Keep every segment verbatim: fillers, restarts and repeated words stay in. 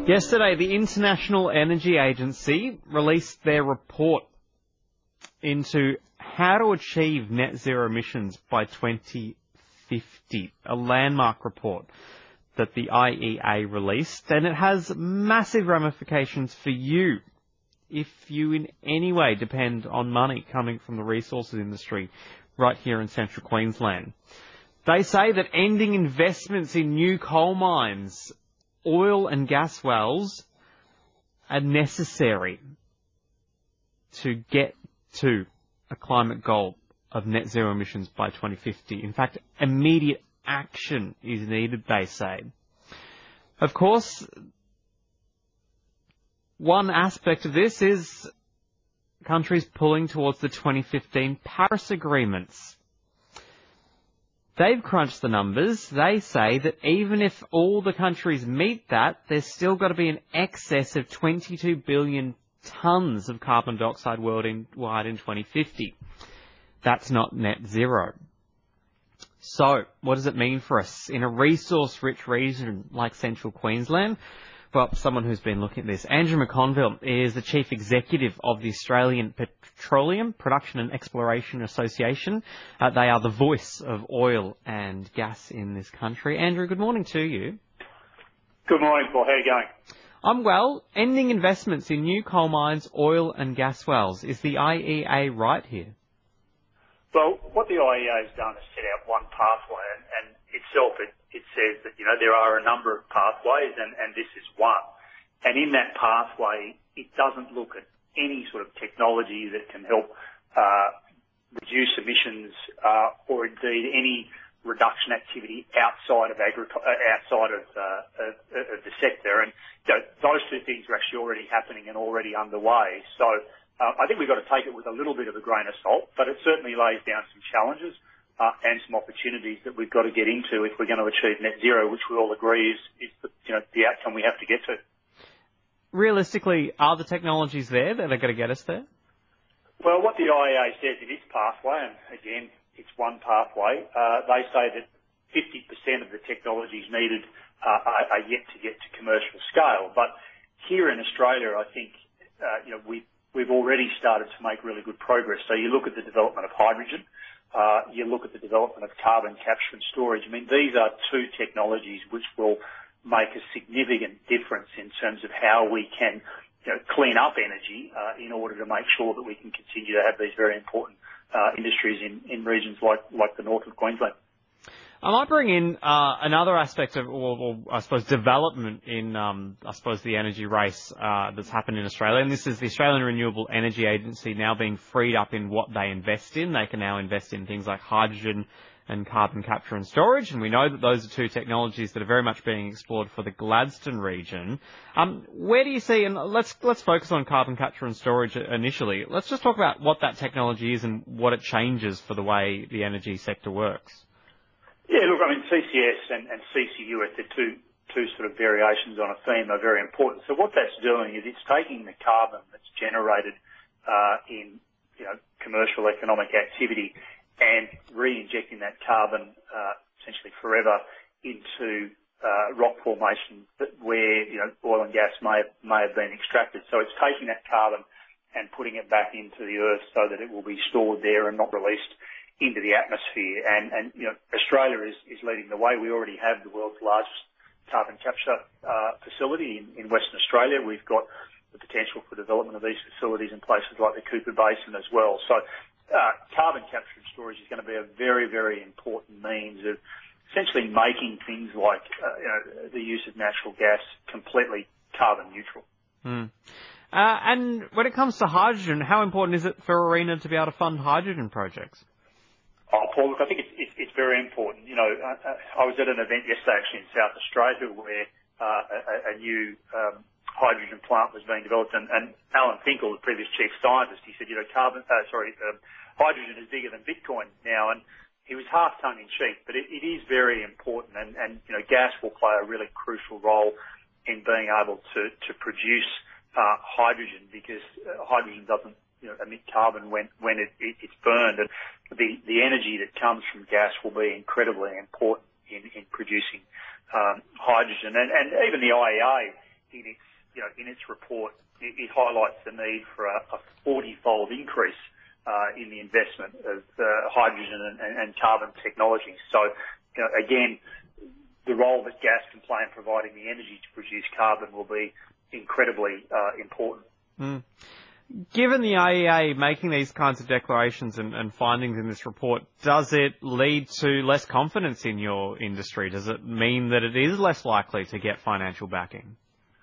Yesterday, the International Energy Agency released their report into how to achieve net zero emissions by twenty fifty, a landmark report that the I E A released, and it has massive ramifications for you if you in any way depend on money coming from the resources industry right here in central Queensland. They say that ending investments in new coal mines, oil and gas wells are necessary to get to a climate goal of net zero emissions by twenty fifty. In fact, immediate action is needed, they say. Of course, one aspect of this is countries pulling towards the twenty fifteen Paris agreements. They've crunched the numbers. They say that even if all the countries meet that, there's still got to be an excess of twenty-two billion tonnes of carbon dioxide worldwide in twenty fifty. That's not net zero. So, what does it mean for us in a resource-rich region like central Queensland? Well, someone who's been looking at this, Andrew McConville, is the Chief Executive of the Australian Petroleum Production and Exploration Association. Uh, they are the voice of oil and gas in this country. Andrew, good morning to you. Good morning, Paul. How are you going? I'm well. Ending investments in new coal mines, oil and gas wells. Is the I E A right here? Well, what the I E A has done is set out one pathway, and, and itself it, it says that, you know, there are a number of pathways, and, and this is one. And in that pathway, it doesn't look at any sort of technology that can help uh, reduce emissions uh, or indeed any reduction activity outside of agric- outside of, uh, of, of the sector. And you know, those two things are actually already happening and already underway. So uh, I think we've got to take it with a little bit of a grain of salt, but it certainly lays down some challenges uh, and some opportunities that we've got to get into if we're going to achieve net zero, which we all agree is, is the, you know, the outcome we have to get to. Realistically, are the technologies there that are going to get us there? Well, what the I E A says in its pathway, and again, it's one pathway, uh, they say that fifty percent of the technologies needed uh, are, are yet to get to commercial scale. But here in Australia, I think, uh, you know, we, we've already started to make really good progress. So you look at the development of hydrogen, uh, you look at the development of carbon capture and storage. I mean, these are two technologies which will make a significant difference in terms of how we can, you know, clean up energy uh, in order to make sure that we can continue to have these very important uh, industries in, in regions like, like the north of Queensland. I might bring in uh, another aspect of, or, or I suppose, development in, um, I suppose, the energy race uh, that's happened in Australia. And this is the Australian Renewable Energy Agency now being freed up in what they invest in. They can now invest in things like hydrogen and carbon capture and storage, and we know that those are two technologies that are very much being explored for the Gladstone region. Um, where do you see, and let's let's focus on carbon capture and storage initially. Let's just talk about what that technology is and what it changes for the way the energy sector works. Yeah, look, I mean, C C S and, and C C U S, they're two, two sort of variations on a theme, are very important. So what that's doing is it's taking the carbon that's generated uh, in, you know, commercial economic activity and re-injecting that carbon uh, essentially forever into uh, rock formations that where, you know, oil and gas may have, may have been extracted. So it's taking that carbon and putting it back into the earth so that it will be stored there and not released into the atmosphere. And, and you know, Australia is, is leading the way. We already have the world's largest carbon capture uh, facility in, in Western Australia. We've got the potential for development of these facilities in places like the Cooper Basin as well. So Uh, carbon capture and storage is going to be a very, very important means of essentially making things like uh, you know, the use of natural gas completely carbon neutral. Mm. Uh, and when it comes to hydrogen, how important is it for ARENA to be able to fund hydrogen projects? Oh, Paul, look, I think it's, it's, it's very important. You know, uh, I was at an event yesterday actually in South Australia where uh, a, a new um, hydrogen plant was being developed, and, and Alan Finkel, the previous chief scientist, he said, you know, carbon, uh, sorry, um, hydrogen is bigger than Bitcoin now, and he was half tongue-in-cheek, but it, it is very important, and, and, you know, gas will play a really crucial role in being able to, to produce uh, hydrogen, because uh, hydrogen doesn't, you know, emit carbon when, when it, it, it's burned, and the, the energy that comes from gas will be incredibly important in, in producing um, hydrogen. And, and even the I E A in its, you know, in its report, it, it highlights the need for a, a forty-fold increase uh, in the investment of uh, hydrogen and, and, and carbon technology. So, you know, again, the role that gas can play in providing the energy to produce carbon will be incredibly uh, important. Mm. Given the I E A making these kinds of declarations and, and findings in this report, does it lead to less confidence in your industry? Does it mean that it is less likely to get financial backing?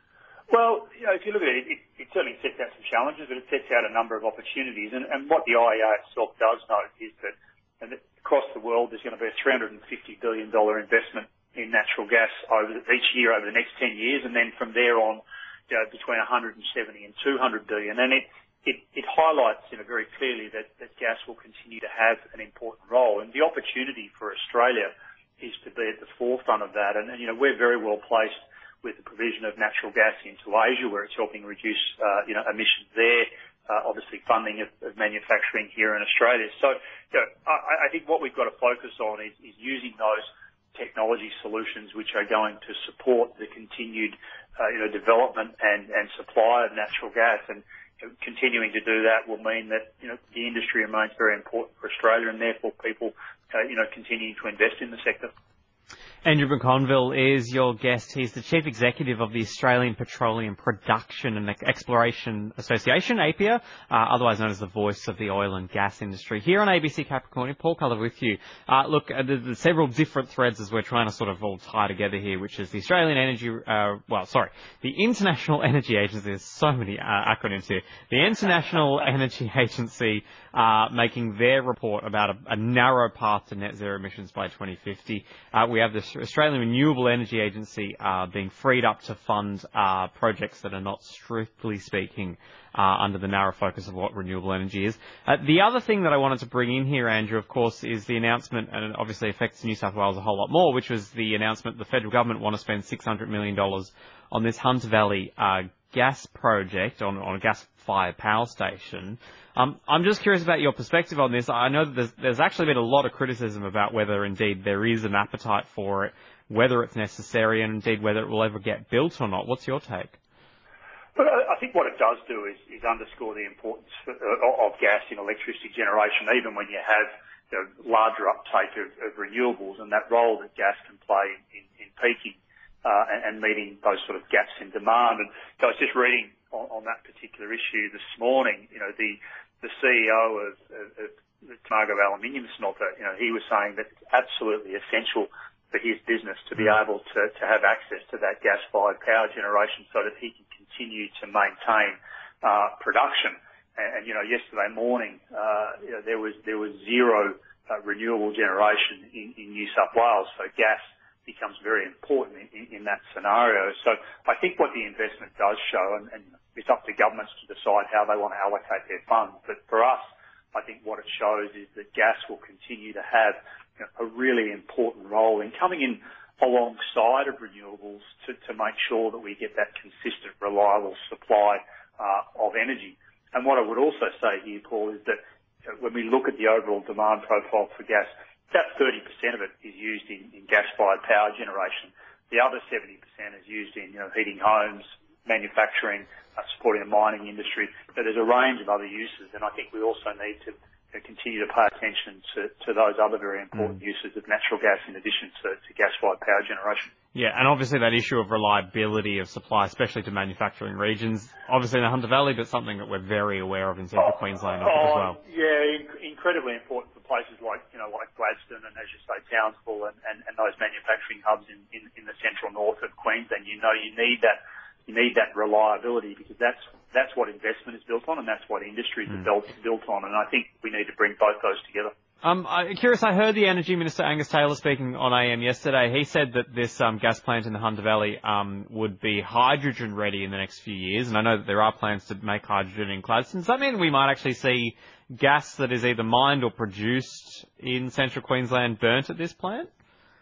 Well, you know, if you look at it, it, it certainly sets out some challenges, but it sets out a number of opportunities. And, and what the I E A itself does note is that, you know, that across the world there's going to be a three hundred fifty billion dollars investment in natural gas over the, each year over the next ten years, and then from there on, you know, between one hundred seventy and two hundred billion. And it, it, it highlights, you know, very clearly that, that gas will continue to have an important role. And the opportunity for Australia is to be at the forefront of that. And, and you know, we're very well placed with the provision of natural gas into Asia, where it's helping reduce, uh, you know, emissions there. Uh, obviously funding of, of manufacturing here in Australia. So, you know, I, I think what we've got to focus on is, is using those technology solutions which are going to support the continued, uh, you know, development and, and supply of natural gas. And you know, continuing to do that will mean that, you know, the industry remains very important for Australia, and therefore people, uh, you know, continuing to invest in the sector. Andrew McConville is your guest. He's the Chief Executive of the Australian Petroleum Production and Exploration Association, A P A, uh, otherwise known as the voice of the oil and gas industry. Here on A B C Capricorn, Paul Culler with you. Uh, look, uh, there's, there's several different threads as we're trying to sort of all tie together here, which is the Australian Energy, uh, well, sorry, the International Energy Agency. There's so many uh, acronyms here. The International Energy Agency uh, making their report about a, a narrow path to net zero emissions by twenty fifty. Uh, we have the Australian Renewable Energy Agency uh, being freed up to fund uh, projects that are not strictly speaking uh, under the narrow focus of what renewable energy is. Uh, the other thing that I wanted to bring in here, Andrew, of course, is the announcement, and it obviously affects New South Wales a whole lot more, which was the announcement the federal government want to spend six hundred million dollars on this Hunter Valley uh, gas project, on, on a gas-fired power station. Um, I'm just curious about your perspective on this. I know that there's, there's actually been a lot of criticism about whether indeed there is an appetite for it, whether it's necessary, and indeed whether it will ever get built or not. What's your take? Well, I think what it does do is, is underscore the importance for, uh, of gas in electricity generation, even when you have, you know, larger uptake of, of renewables, and that role that gas can play in, in peaking uh, and, and meeting those sort of gaps in demand. And so I was just reading on, on that particular issue this morning. You know, the the C E O of, of, of the Tomago Aluminium Smelter, you know, he was saying that it's absolutely essential for his business to be able to, to have access to that gas-fired power generation so that he can continue to maintain uh, production. And, and, you know, yesterday morning, uh, you know, there was there was zero uh, renewable generation in, in New South Wales, so gas becomes very important in, in, in that scenario. So I think what the investment does show, and, and it's up to governments to decide how they want to allocate their funds, but for us, I think what it shows is that gas will continue to have, you know, a really important role in coming in alongside of renewables to, to make sure that we get that consistent, reliable supply uh, of energy. And what I would also say here, Paul, is that, you know, when we look at the overall demand profile for gas, about thirty percent of it is used in, in gas-fired power generation. The other seventy percent is used in, you know, heating homes, manufacturing, uh, supporting the mining industry. So there's a range of other uses, and I think we also need to, you know, continue to pay attention to, to those other very important mm. uses of natural gas in addition to, to gas-fired power generation. Yeah, and obviously that issue of reliability of supply, especially to manufacturing regions, obviously in the Hunter Valley, but something that we're very aware of in central oh, Queensland oh, as well. Yeah, inc- incredibly important for places like, you know, like Gladstone and, as you say, Townsville and, and, and those manufacturing hubs in, in, in the central north of Queensland. You know, you need that, you need that reliability, because that's that's what investment is built on, and that's what industries mm. are built built on. And I think we need to bring both those together. Um, I'm curious, I heard the Energy Minister Angus Taylor speaking on A M yesterday. He said that this um, gas plant in the Hunter Valley um, would be hydrogen ready in the next few years, and I know that there are plans to make hydrogen in Gladstone. Does that mean we might actually see gas that is either mined or produced in central Queensland burnt at this plant?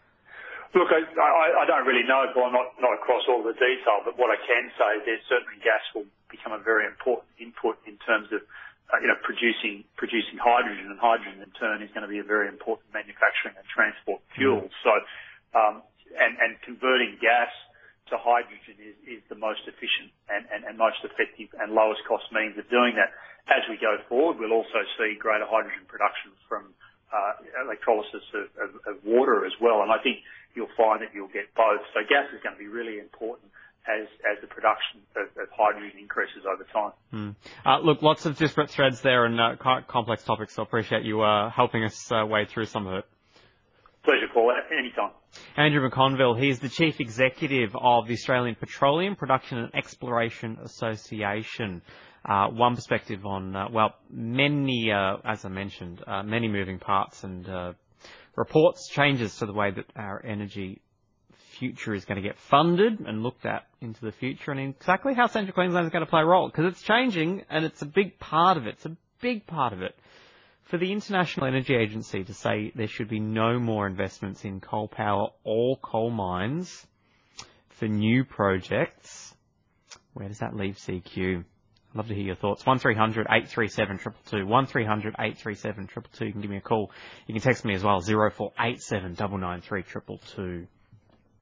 Look, I, I, I don't really know, but I'm not, not across all the detail, but what I can say is that certainly gas will become a very important input in terms of Uh, you know, producing producing hydrogen, and hydrogen in turn is going to be a very important manufacturing and transport fuel. Mm. So, um, and and converting gas So hydrogen is, is the most efficient and, and, and most effective and lowest cost means of doing that. As we go forward, we'll also see greater hydrogen production from uh, electrolysis of, of, of water as well. And I think you'll find that you'll get both. So gas is going to be really important as, as the production of, of hydrogen increases over time. Mm. Uh, look, lots of disparate threads there and uh, quite complex topics, so I appreciate you uh, helping us uh, wade through some of it. Pleasure, Paul. Anytime. Andrew McConville, he's the Chief Executive of the Australian Petroleum Production and Exploration Association. Uh, one perspective on, uh, well, many, uh, as I mentioned, uh, many moving parts and uh, reports, changes to the way that our energy future is going to get funded and looked at into the future, and exactly how Central Queensland is going to play a role, because it's changing and it's a big part of it. It's a big part of it. For the International Energy Agency to say there should be no more investments in coal power or coal mines for new projects, where does that leave C Q? I'd love to hear your thoughts. one three hundred eight three seven two two two. one three hundred eight three seven two two two. You can give me a call. You can text me as well. zero four eight seven nine nine three two two two.